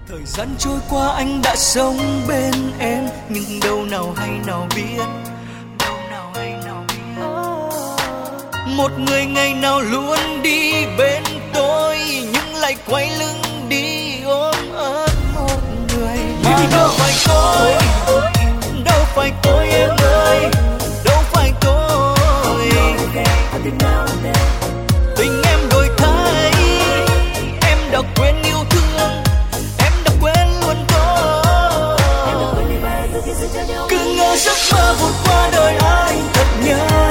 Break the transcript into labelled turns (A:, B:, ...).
A: Thời gian trôi qua anh đã sống bên em, nhưng đâu nào hay nào biết, đâu nào hay nào biết. Một người ngày nào luôn đi bên tôi, nhưng lại quay lưng đi ôm ấp một người. Mà đâu phải tôi, đâu phải tôi em ơi, đâu phải tôi. Tình em đổi thay, em đã quên yêu thương, em đã quên luôn tôi. Cứ ngỡ giấc mơ vụt qua đời anh thật nhớ.